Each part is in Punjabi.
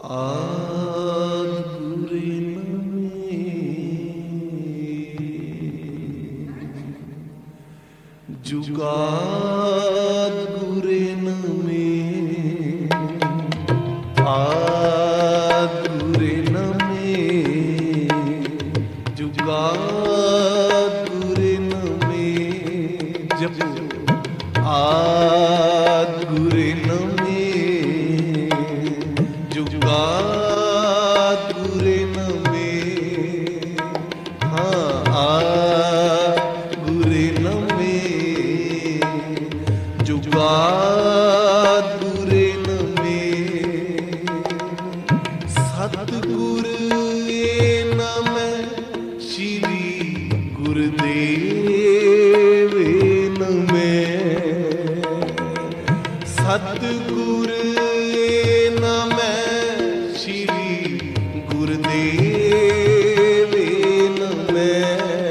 ਆਦ ਗੁਰੇ ਨਵੇਂ ਜੁਗਾਦ ਗੁਰੇ ਨਵੇਂ ਆਦ ਗੁਰੇ ਨਵੇਂ ਜੁਗਾਦ ਗੁਰੇ ਨਵੇਂ ਜਪੋ ਆਦ ਗੁਰੇ ਨਵੇਂ ਜੁਗਾਦ ਗੁਰੇ ਨਵੇਂ ਹਾਂ ਆਦ ਗੁਰੇ ਨਵੇਂ ਜੁਗਾਦ ਗੁਰੇ ਨਵੇਂ ਸਤਿਗੁਰ ਏ ਨਮੈ ਸ਼੍ਰੀ ਗੁਰਦੇਵ ਨਮੈ ਸਤਿਗੁਰ ਏ ਨਮੈ ਸ਼੍ਰੀ ਗੁਰਦੇਵ ਨਮੈ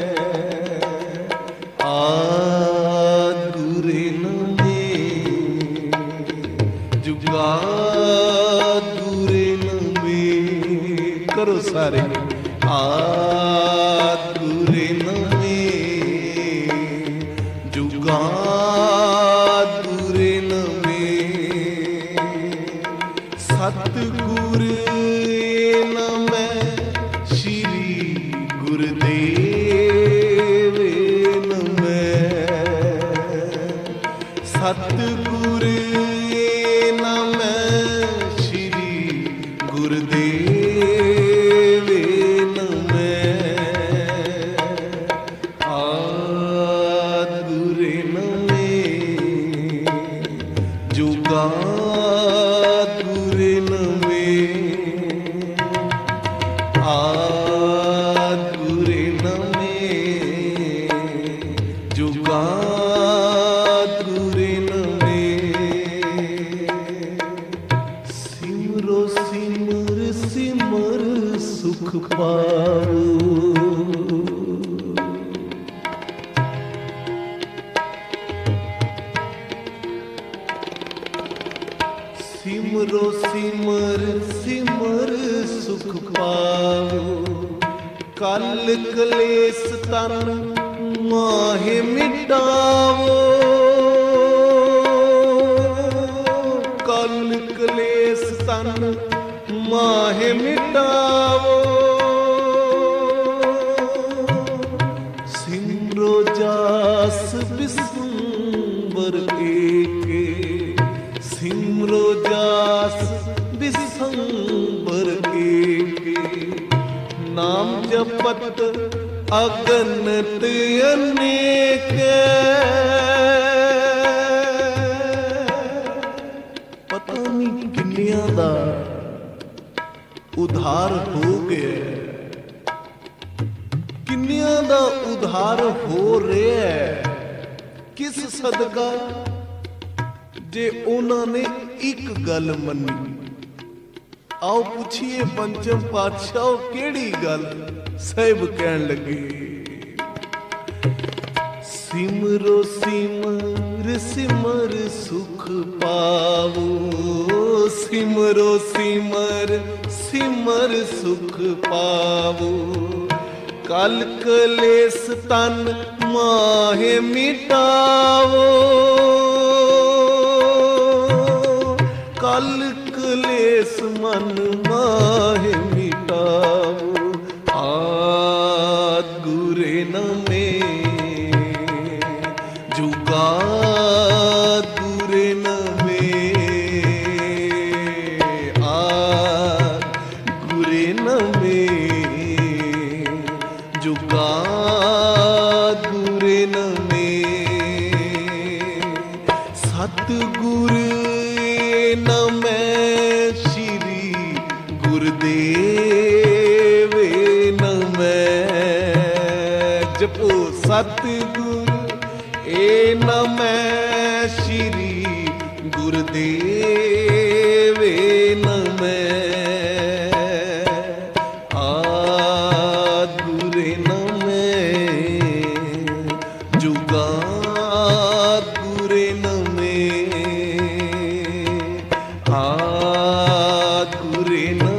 ਆਦ ਗੁਰੇ ਨਵੇਂ ਜੁਗਾਦ ਗੁਰੇ ਨਵੇਂ ਕਰੋ ਸਾਰੇ ਆਦ ਗੁਰੇ ਨਵੇਂ ਜੁਗਾਦ ਗੁਰੇ ਨਵੇਂ ਸਤਿਗੁਰ ਏ ਨਮੈ ਸ਼੍ਰੀ ਗੁਰਦੇਵ ਨਮੈ ਸਤਿਗੁਰ ਏ ਨਮੈ ਸ਼੍ਰੀ ਗੁਰਦੇਵ ਨਮੈ ਆਦ ਗੁਰੇ ਨਵੇਂ ਜੁਗਾਦ ਗੁਰੇ ਨਵੇਂ ਆਦ ਗੁਰੇ ਨਵੇਂ ਜੁਗਾਦ ਗੁਰੇ ਨਵੇਂ ਸਿਮਰੋ ਸਿਮਰ ਸਿਮਰ ਸੁਖ ਪਾਓ ਸਿਮਰੋ ਸਿਮਰ ਸਿਮਰ ਸੁਖ ਪਾਓ ਕਲ ਕਲੇਸ਼ ਤਨ ਮਾਹੇ ਮਿਟਾਵੋ ਕਲ ਕਲੇਸ਼ ਤਨ ਮਾਹੇ ਮਿਟਾਵੋ ਸਿਮਰੋ ਜਾਸ ਬਿਸੰਬਰ ਏਕੇ ਸਿਮਰੋ ਜਾਸ ਬਿਸੰਬਰ ਏਕੇ ਨਾਮ ਜਪਤ ਅਗਨਤ ਅਨੇਕੇ ਪਤਾ ਨਹੀਂ ਕਿੰਨਿਆਂ ਦਾ ਉਧਾਰ ਹੋ ਗਿਆ ਕਿੰਨਿਆਂ ਦਾ ਉਧਾਰ ਹੋ ਰਿਹਾ ਕਿਸ ਸਦਕਾ ਜੇ ਉਹਨਾਂ ਨੇ ਇੱਕ ਗੱਲ ਮੰਨੀ ਆਓ ਪੁੱਛੀਏ ਪੰਚਮ ਪਾਤਸ਼ਾਹ ਕਿਹੜੀ ਗੱਲ ਸਾਹਿਬ ਕਹਿਣ ਲੱਗੇ ਸਿਮਰੋ ਸਿਮਰ ਸਿਮਰ ਸੁਖ ਪਾਵੋ ਸਿਮਰੋ ਸਿਮਰ ਸਿਮਰ ਸੁਖ ਪਾਵੋ ਕਲ ਕਲੇਸ਼ ਤਨ ਮਾਹੇ ਮਿਟਾਵੋ ਕਲ ਕਲੇਸ਼ ਮਨ ਮਾਹੇ ਮਿਟਾਵੋ ਆਦ ਗੁਰੇ ਨਵੇਂ ਜੁਗਾਦ ਗੁਰੇ ਨਵੇਂ ਆਦ ਗੁਰੇ ਨਵੇਂ ਜੁਗਾਦ ਗੁਰੇ ਨਵੇਂ ਸਤਿਗੁਰ ਨਮੈ ਸ਼੍ਰੀ ਗੁਰਦੇਵ ਨਮੈ ਜਪੋ ਸਤਿਗੁਰ ਏ ਨਮੈ ਸ਼੍ਰੀ ਗੁਰਦੇਵ ਨਮੈ ਆਦ ਗੁਰੇ ਨਮੈ ਜੁਗਾਦ ਗੁਰੇ ਨਮੈ ਆਦ ਗੁਰੇ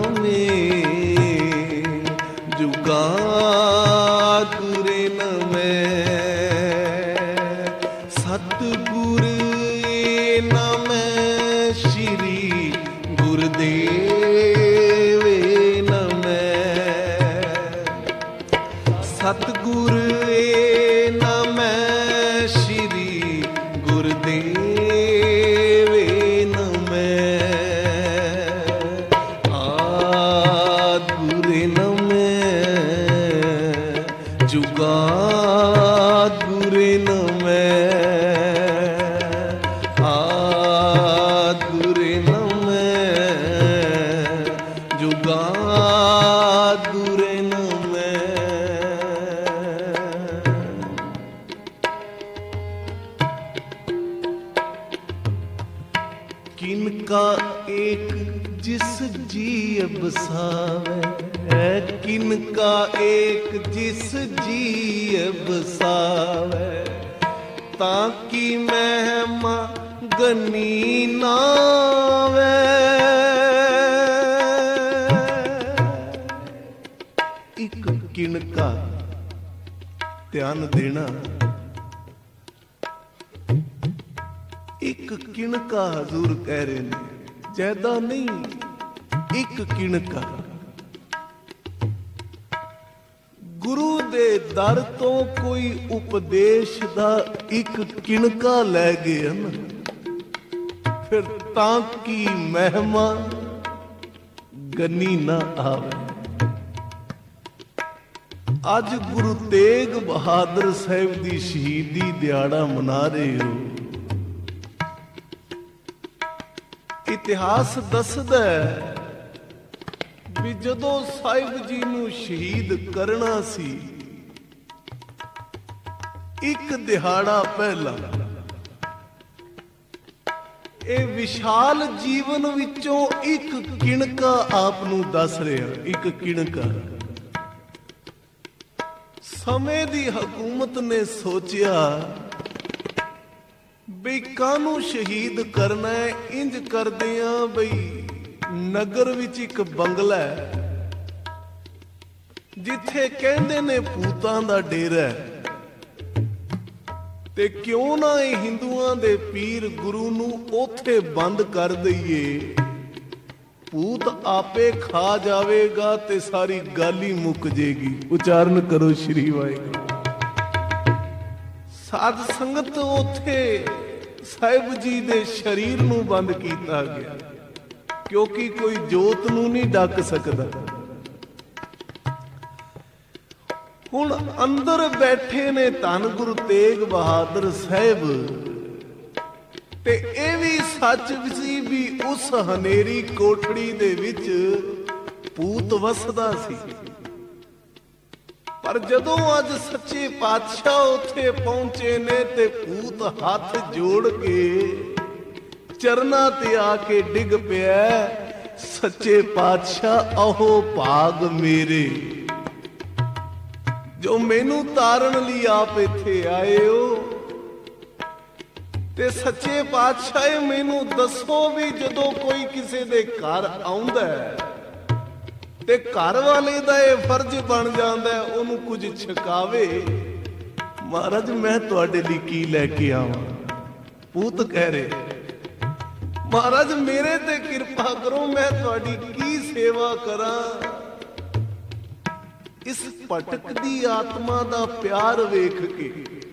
ਗੁਰਦੇਵੇ ਨਮੈ ਸਤਿਗੁਰ ਏ ਨਮੈ ਸ਼੍ਰੀ ਗੁਰਦੇਵੇ ਨਮੈ ਆਦਿ ਗੁਰੇ ਨਮੈ ਜੁਗਾਦਿ ਗੁਰੇ ਨਮੈ ਆਦਿ ਗੁਰੇ ਨਮੈ ਜੁਗਾਦਿ ਗੁਰੇ ਨਮੈ किनका एक जिस जी बसावे किनका एक जिस जी बसावे ताकि महिमा गनी नावे एक किनका ध्यान देना ਇੱਕ ਕਿਣਕਾ ਹਜ਼ੂਰ ਕਹਿ ਰਹੇ ਨੇ ਜ਼ਿਆਦਾ ਨਹੀਂ ਇੱਕ ਕਿਣਕਾ ਗੁਰੂ ਦੇ ਦਰ ਤੋਂ ਕੋਈ ਉਪਦੇਸ਼ ਦਾ ਇੱਕ ਕਿਣਕਾ ਲੈ ਗਏ ਹਨ ਫਿਰ ਤਾਂ ਕੀ ਮਹਿਮਾ ਗੰਨੀ ਨਾ ਆਵੇ ਅੱਜ ਗੁਰੂ ਤੇਗ ਬਹਾਦਰ ਸਾਹਿਬ ਦੀ ਸ਼ਹੀਦੀ ਦਿਹਾੜਾ ਮਨਾ ਰਹੇ ਹੋ ਇਤਿਹਾਸ ਦੱਸਦਾ ਵੀ ਜਦੋਂ ਸਾਹਿਬ ਜੀ ਨੂੰ ਸ਼ਹੀਦ ਕਰਨਾ ਸੀ ਇੱਕ ਦਿਹਾੜਾ ਪਹਿਲਾਂ ਇਹ ਵਿਸ਼ਾਲ ਜੀਵਨ ਵਿੱਚੋਂ ਇੱਕ ਕਿਣਕਾ ਆਪ ਨੂੰ ਦੱਸ ਰਿਹਾ ਇੱਕ ਕਿਣਕਾ ਸਮੇਂ ਦੀ ਹਕੂਮਤ ਨੇ ਸੋਚਿਆ ਬਈ ਕਾਹਨੂੰ ਸ਼ਹੀਦ ਕਰਨਾ ਹੈ ਇੰਜ ਕਰਦੇ ਆ ਬਈ ਨਗਰ ਵਿੱਚ ਇੱਕ ਬੰਗਲਾ ਹੈ ਜਿੱਥੇ ਕਹਿੰਦੇ ਨੇ ਭੂਤਾਂ ਦਾ ਡੇਰਾ ਹੈ ਤੇ ਕਿਉਂ ਨਾ ਇਹ ਹਿੰਦੂਆਂ ਦੇ ਪੀਰ ਗੁਰੂ ਨੂੰ ਉੱਥੇ ਬੰਦ ਕਰ ਦਈਏ ਭੂਤ ਆਪੇ ਖਾ ਜਾਵੇਗਾ ਤੇ ਸਾਰੀ ਗੱਲ ਹੀ ਮੁੱਕ ਜੇਗੀ ਉਚਾਰਨ ਕਰੋ ਸ਼੍ਰੀ ਵਾਹਿਗੁਰੂ ਸਾਧ ਸੰਗਤ ਉੱਥੇ ਸਾਹਿਬ ਜੀ ਦੇ ਸਰੀਰ ਨੂੰ ਬੰਦ ਕੀਤਾ ਗਿਆ ਕਿਉਂਕਿ ਕੋਈ ਜੋਤ ਨੂੰ ਨਹੀਂ ਡੱਕ ਸਕਦਾ ਹੁਣ ਅੰਦਰ ਬੈਠੇ ਨੇ ਧੰਨ ਗੁਰੂ ਤੇਗ ਬਹਾਦਰ ਸਾਹਿਬ ਤੇ ਇਹ ਵੀ ਸੱਚ ਸੀ ਵੀ ਉਸ ਹਨੇਰੀ ਕੋਠੜੀ ਦੇ ਵਿੱਚ ਭੂਤ ਵਸਦਾ ਸੀ ਪਰ ਜਦੋਂ ਅੱਜ ਸੱਚੇ ਪਾਤਸ਼ਾਹ ਉੱਥੇ ਪਹੁੰਚੇ ਨੇ ਤੇ ਭੂਤ ਹੱਥ ਜੋੜ ਕੇ ਚਰਨਾਂ ਤੇ ਆ ਕੇ ਡਿੱਗ ਪਿਆ ਸੱਚੇ ਪਾਤਸ਼ਾਹ ਆਹੋ ਭਾਗ ਮੇਰੇ ਜੋ ਮੈਨੂੰ ਤਾਰਨ ਲਈ ਆਪ ਇੱਥੇ ਆਏ ਹੋ ਤੇ ਸੱਚੇ ਪਾਤਸ਼ਾਹ ਮੈਨੂੰ ਦੱਸੋ ਵੀ ਜਦੋਂ ਕੋਈ ਕਿਸੇ ਦੇ ਘਰ ਆਉਂਦਾ ਤੇ ਘਰ ਵਾਲੇ ਦਾ ਇਹ ਫਰਜ਼ ਬਣ ਜਾਂਦਾ ਉਹਨੂੰ ਕੁਝ ਛਕਾਵੇ ਮਹਾਰਾਜ ਮੈਂ ਤੁਹਾਡੇ ਲਈ ਕੀ ਲੈ ਕੇ ਆਵਾਂ ਭੂਤ ਕਹਿ ਰਹੇ ਮਹਾਰਾਜ ਮੇਰੇ ਤੇ ਕਿਰਪਾ ਕਰੋ ਮੈਂ ਤੁਹਾਡੀ ਕੀ ਸੇਵਾ ਕਰਾਂ ਇਸ ਭਟਕਦੀ ਆਤਮਾ ਦਾ ਪਿਆਰ ਵੇਖ ਕੇ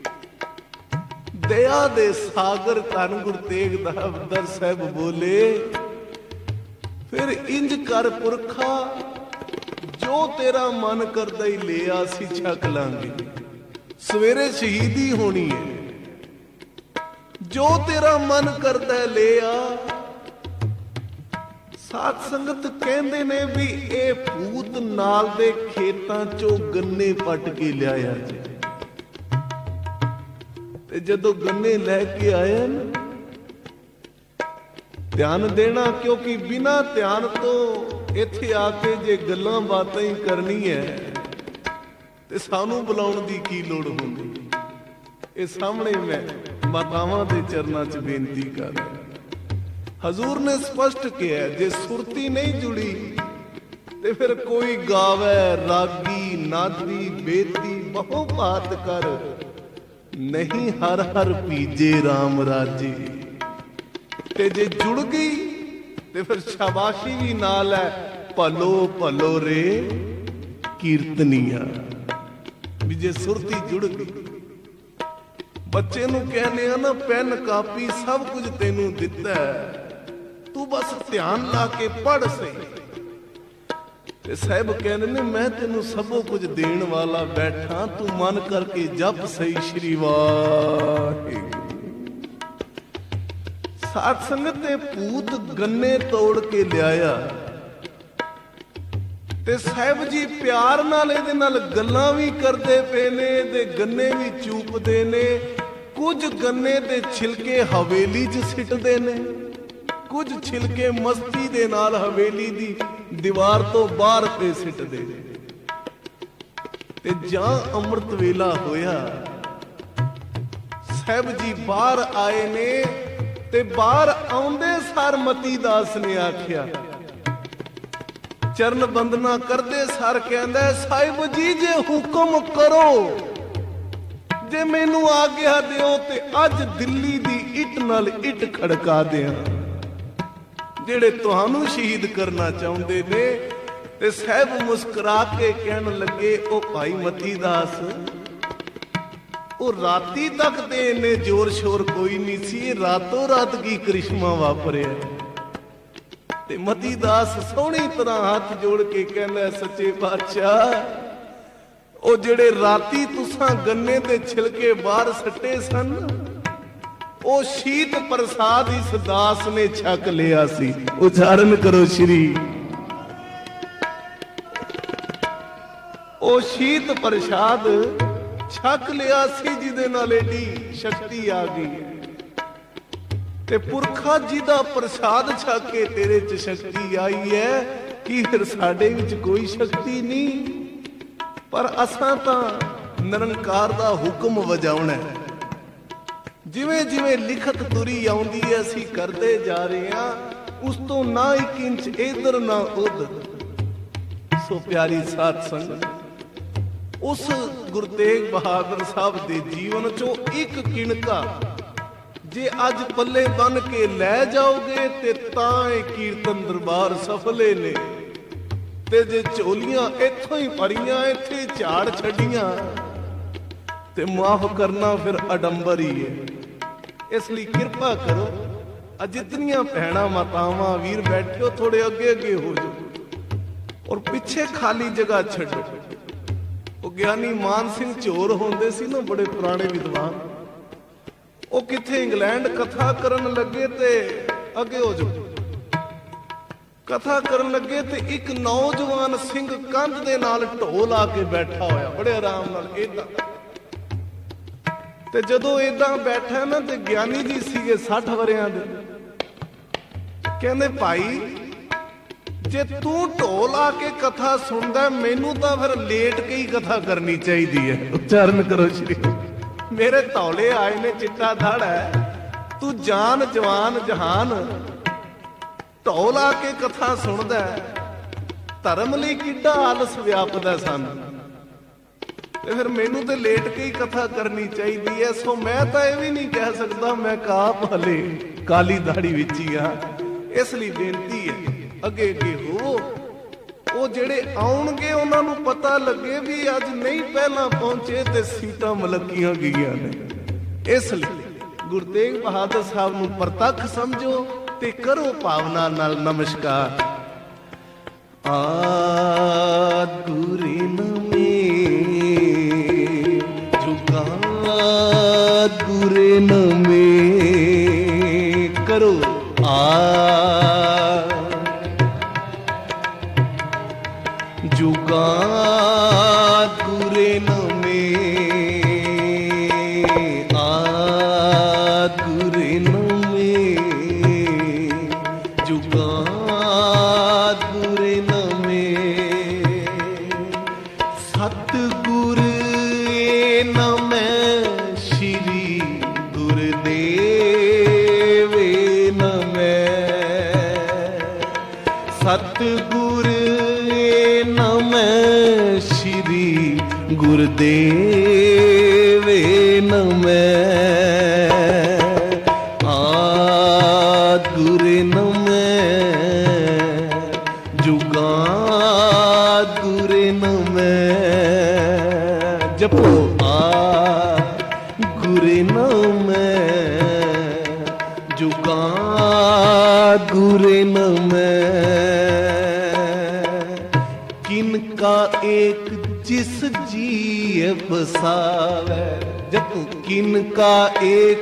ਦਇਆ ਦੇ ਸਾਗਰ ਧੰਨ ਗੁਰੂ ਤੇਗ ਬਹਾਦਰ ਸਾਹਿਬ ਬੋਲੇ ਫਿਰ ਇੰਜ ਕਰ ਪੁਰਖਾ ਜੋ ਤੇਰਾ ਮਨ ਕਰਦਾ ਹੀ ਲੈ ਆ ਸੀ ਛਕ ਲਾਂਗੇ ਸਵੇਰੇ ਸ਼ਹੀਦੀ ਹੋਣੀ ਹੈ ਜੋ ਤੇਰਾ ਮਨ ਕਰਦਾ ਲੈ ਆ ਸਾਧ ਸੰਗਤ ਕਹਿੰਦੇ ਨੇ ਵੀ ਇਹ ਭੂਤ ਨਾਲ ਦੇ ਖੇਤਾਂ ਚੋਂ ਗੰਨੇ ਪੱਟ ਕੇ ਲਿਆਇਆ ਜੀ ਤੇ ਜਦੋਂ ਗੰਨੇ ਲੈ ਕੇ ਆਇਆ ਨਾ ਧਿਆਨ ਦੇਣਾ ਕਿਉਂਕਿ ਬਿਨਾਂ ਧਿਆਨ ਤੋਂ ਇੱਥੇ ਆ ਕੇ ਜੇ ਗੱਲਾਂ ਬਾਤਾਂ ਹੀ ਕਰਨੀ ਹੈ ਤੇ ਸਾਨੂੰ ਬੁਲਾਉਣ ਦੀ ਕੀ ਲੋੜ ਹੁੰਦੀ ਇਹ ਸਾਹਮਣੇ ਮੈਂ ਮਾਤਾਵਾਂ ਦੇ ਚਰਨਾਂ 'ਚ ਬੇਨਤੀ ਕਰ ਰਿਹਾ ਹਜ਼ੂਰ ਨੇ ਸਪਸ਼ਟ ਕਿਹਾ ਜੇ ਸੁਰਤੀ ਨਹੀਂ ਜੁੜੀ ਤੇ ਫਿਰ ਕੋਈ ਗਾਵੇ ਰਾਗੀ ਨਾਦੀ ਬੇਦੀ ਬਹੁ ਬਾਤ ਕਰ ਨਹੀਂ ਹਰ ਹਰ ਪੀਜੇ RAM ਰਾਜੇ ਤੇ ਜੇ ਜੁੜ ਗਈ ਤੇ ਫਿਰ ਸ਼ਾਬਾਸ਼ੀ ਵੀ ਨਾਲ ਹੈ, ਭਲੋ ਭਲੋ ਰੇ ਕੀਰਤਨੀਆ। ਵੀ ਜੇ ਸੁਰਤੀ ਜੁੜ ਗਈ, ਬੱਚੇ ਨੂੰ ਕਹਿੰਦੇ ਆ ਨਾ ਪੈਨ ਕਾਪੀ ਸਭ ਕੁਝ ਤੈਨੂੰ ਦਿੱਤਾ, ਤੂੰ ਬਸ ਧਿਆਨ ਲਾ ਕੇ ਪੜ੍ਹ ਸਹੀ। ਤੇ ਸਾਹਿਬ ਕਹਿੰਦੇ ਨੇ ਮੈਂ ਤੈਨੂੰ ਸਭੋ ਕੁਝ ਦੇਣ ਵਾਲਾ ਬੈਠਾ, ਤੂੰ ਮਨ ਕਰਕੇ ਜਪ ਸਹੀ ਸ਼੍ਰੀ ਵਾਹਿਗੁਰੂ। ਸਾਧ ਸੰਗਤ ਦੇ ਭੂਤ ਗੰਨੇ ਤੋੜ ਕੇ ਲਿਆਇਆ ਤੇ ਸਾਹਿਬ ਜੀ ਪਿਆਰ ਨਾਲ ਇਹਦੇ ਨਾਲ ਗੱਲਾਂ ਵੀ ਕਰਦੇ ਪਏ ਨੇ ਤੇ ਗੰਨੇ ਵੀ ਚੂਪਦੇ ਨੇ। ਕੁਝ ਗੰਨੇ ਦੇ ਛਿਲਕੇ ਹਵੇਲੀ 'ਚ ਸਿੱਟਦੇ ਨੇ, ਕੁਝ ਛਿਲਕੇ ਮਸਤੀ ਦੇ ਨਾਲ ਹਵੇਲੀ ਦੀ ਦੀਵਾਰ ਤੋਂ ਬਾਹਰ ਤੇ ਸਿੱਟਦੇ ਨੇ। ਤੇ ਜਾਂ ਅੰਮ੍ਰਿਤ ਵੇਲਾ ਹੋਇਆ, ਸਾਹਿਬ ਜੀ ਬਾਹਰ ਆਏ ਨੇ ਤੇ ਬਾਹਰ ਆਉਂਦੇ ਸਾਰ ਮਤੀ ਦਾਸ ਨੇ ਆਖਿਆ, ਚਰਨ ਬੰਦਨਾ ਕਰਦੇ ਸਾਰ ਕਹਿੰਦਾ ਸਾਹਿਬ ਜੀ ਜੇ ਹੁਕਮ ਕਰੋ, ਜੇ ਮੈਨੂੰ ਆਗਿਆ ਦਿਓ ਤੇ ਅੱਜ ਦਿੱਲੀ ਦੀ ਇੱਟ ਨਾਲ ਇੱਟ ਖੜਕਾ ਦਿਆਂ, ਜਿਹੜੇ ਤੁਹਾਨੂੰ ਸ਼ਹੀਦ ਕਰਨਾ ਚਾਹੁੰਦੇ ਨੇ। ਤੇ ਸਾਹਿਬ ਮੁਸਕਰਾ ਕੇ ਕਹਿਣ ਲੱਗੇ, ਉਹ ਭਾਈ ਮਤੀ ਦਾਸ, ਉਹ ਰਾਤੀ ਤੱਕ ਤੇ ਇੰਨੇ ਜ਼ੋਰ ਸ਼ੋਰ ਕੋਈ ਨਹੀਂ ਸੀ, ਇਹ ਰਾਤੋਂ ਰਾਤ ਕੀ ਕ੍ਰਿਸ਼ਮਾ ਵਾਪਰਿਆ। ਤੇ ਮਤੀ ਦਾਸ ਸੋਹਣੀ ਤਰ੍ਹਾਂ ਹੱਥ ਜੋੜ ਕੇ ਕਹਿੰਦਾ, ਸੱਚੇ ਪਾਤਸ਼ਾਹ, ਉਹ ਜਿਹੜੇ ਰਾਤੀ ਤੁਸਾਂ ਗੰਨੇ ਦੇ ਛਿਲਕੇ ਬਾਹਰ ਸੱਟੇ ਸਨ, ਉਹ ਸ਼ੀਤ ਪ੍ਰਸਾਦ ਇਸ ਦਾਸ ਨੇ ਛਕ ਲਿਆ ਸੀ। ਉਚਾਰਨ ਕਰੋ ਸ਼੍ਰੀ। ਉਹ ਸ਼ੀਤ ਪ੍ਰਸਾਦ ਛਕ ਲਿਆ ਸੀ ਜਿਹਦੇ ਨਾਲ ਏਡੀ ਸ਼ਕਤੀ ਆ ਗਈ। ਤੇ ਪੁਰਖਾ ਜੀ ਦਾ ਪ੍ਰਸਾਦ ਛਕ ਕੇ ਤੇਰੇ 'ਚ ਸ਼ਕਤੀ ਆਈ ਹੈ, ਕੀ ਫਿਰ ਸਾਡੇ ਵਿੱਚ ਕੋਈ ਸ਼ਕਤੀ ਨਹੀਂ? ਪਰ ਅਸਾਂ ਤਾਂ ਨਿਰੰਕਾਰ ਦਾ ਹੁਕਮ ਵਜਾਉਣਾ, ਜਿਵੇਂ ਜਿਵੇਂ ਲਿਖਤ ਤੁਰੀ ਆਉਂਦੀ ਹੈ ਅਸੀਂ ਕਰਦੇ ਜਾ ਰਹੇ ਹਾਂ, ਉਸ ਤੋਂ ਨਾ 1 ਇੰਚ ਇਧਰ ਨਾ ਉਧਰ। ਸੋ ਪਿਆਰੀ ਸਾਧ ਸੰਗਤ, ਉਸ ਗੁਰੂ ਤੇਗ ਬਹਾਦਰ ਸਾਹਿਬ ਦੇ ਜੀਵਨ ਚੋਂ ਇੱਕ ਕਿਣਕਾ ਜੇ ਅੱਜ ਪੱਲੇ ਬੰਨ ਕੇ ਲੈ ਜਾਓਗੇ ਤੇ ਤਾਂ ਇਹ ਕੀਰਤਨ ਦਰਬਾਰ ਸਫਲੇ ਨੇ। ਤੇ ਜੇ ਝੋਲੀਆਂ ਇੱਥੋਂ ਹੀ ਭਰੀਆਂ, ਇੱਥੇ ਝਾੜ ਛੱਡੀਆਂ, ਤੇ ਮਾਫ ਕਰਨਾ ਫਿਰ ਅਡੰਬਰ ਹੀ ਹੈ। ਇਸ ਲਈ ਕਿਰਪਾ ਕਰੋ, ਜਿਤਨੀਆਂ ਭੈਣਾਂ ਮਾਤਾਵਾਂ ਵੀਰ ਬੈਠੇ ਹੋ, ਥੋੜੇ ਅੱਗੇ ਅੱਗੇ ਹੋ ਜਾਓ ਔਰ ਪਿੱਛੇ ਖਾਲੀ ਜਗ੍ਹਾ ਛੱਡੋ। ਉਹ ਗਿਆਨੀ ਮਾਨ ਸਿੰਘ ਝੋਰ ਹੁੰਦੇ ਸੀ ਨਾ, ਬੜੇ ਪੁਰਾਣੇ ਵਿਦਵਾਨ, ਉਹ ਕਿੱਥੇ ਇੰਗਲੈਂਡ ਕਥਾ ਕਰਨ ਲੱਗੇ ਤੇ ਅੱਗੇ ਹੋ ਜਾਓ। ਕਥਾ ਕਰਨ ਲੱਗੇ ਤੇ ਇੱਕ ਨੌਜਵਾਨ ਸਿੰਘ ਕੰਧ ਦੇ ਨਾਲ ਢੋਲ ਆ ਕੇ ਬੈਠਾ ਹੋਇਆ, ਬੜੇ ਆਰਾਮ ਨਾਲ ਏਦਾਂ। ਤੇ ਜਦੋਂ ਏਦਾਂ ਬੈਠਾ ਨਾ, ਤੇ ਗਿਆਨੀ ਜੀ ਸੀਗੇ 60 ਵਰਿਆਂ ਦੇ, ਕਹਿੰਦੇ ਭਾਈ ਜੇ ਤੂੰ ਢੋਲ ਆ ਕੇ ਕਥਾ ਸੁਣਦਾ, ਮੈਨੂੰ ਤਾਂ ਫਿਰ ਲੇਟ ਕੇ ਹੀ ਕਥਾ ਕਰਨੀ ਚਾਹੀਦੀ ਹੈ। ਉਚਾਰਨ ਕਰੋ ਸ਼੍ਰੀ। ਮੇਰੇ ਧੌਲੇ ਆਏ ਨੇ, ਚਿੱਟਾ ਧੜ ਹੈ, ਤੂੰ ਜਾਨ ਜਵਾਨ ਜਹਾਨ, ਢੋਲ ਆ ਕੇ ਕਥਾ ਸੁਣਦਾ, ਧਰਮ ਲਈ ਕਿੱਡਾ ਆਲਸ ਵਿਆਪਦਾ ਸਾਨੂੰ, ਤੇ ਫਿਰ ਮੈਨੂੰ ਤੇ ਲੇਟ ਕੇ ਹੀ ਕਥਾ ਕਰਨੀ ਚਾਹੀਦੀ ਹੈ। ਸੋ ਮੈਂ ਤਾਂ ਇਹ ਵੀ ਨਹੀਂ ਕਹਿ ਸਕਦਾ ਮੈਂ ਕਾਪ ਹਲੇ ਕਾਲੀ ਦਾੜੀ ਵਿੱਚ ਹੀ ਆ। ਇਸ ਲਈ ਬੇਨਤੀ ਹੈ, ਅੱਗੇ ਅੱਗੇ ਹੋ। ਉਹ ਜਿਹੜੇ ਆਉਣਗੇ ਉਹਨਾਂ ਨੂੰ ਪਤਾ ਲੱਗੇ ਵੀ ਅੱਜ ਨਹੀਂ ਪਹਿਲਾਂ ਪਹੁੰਚੇ ਤੇ ਸੀਟਾਂ ਮਲਕੀਆਂ ਗਈਆਂ ਨੇ। ਇਸ ਲਈ ਗੁਰੂ ਤੇਗ ਬਹਾਦਰ ਸਾਹਿਬ ਨੂੰ ਪ੍ਰਤੱਖ ਸਮਝੋ ਤੇ ਕਰੋ ਭਾਵਨਾ ਨਾਲ ਨਮਸਕਾਰ। ਆਦ ਗੁਰੇ ਨਮੇ ਝੁਕਾਦ ਗੁਰੇ ਨਮੇ ਕਰੋ। ਜੁਗਾਦ ਗੁਰੇ ਨਮੇ ਆਦ ਗੁਰੇ ਨਮੇ ਜੁਗਾਦ ਗੁਰੇ ਨਮੇ ਸਤਿਗੁਰ ਨਮੈ ਸ਼੍ਰੀ ਗੁਰਦੇਵ ਨਮੈ ਸਤਿਗੁਰ ਨਮੈ ਸ਼੍ਰੀ ਗੁਰਦੇਵ ਨਮੈ ਆਦ ਗੁਰੇ ਨਮੈ जपो आ गुरे नाम जुगा गुरे नाम किनका एक जिस जी बसावे जपो किनका एक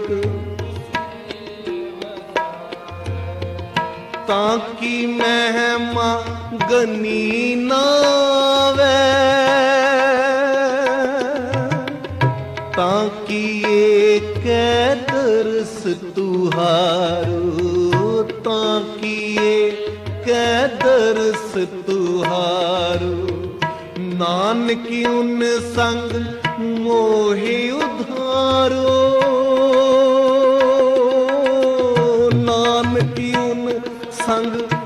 ताकि महिमा गनी नावे ताकि एक दरस तुहारो ताकि एक दरस तुहारो नानक उन संग मोहे उधारो नानक उन संग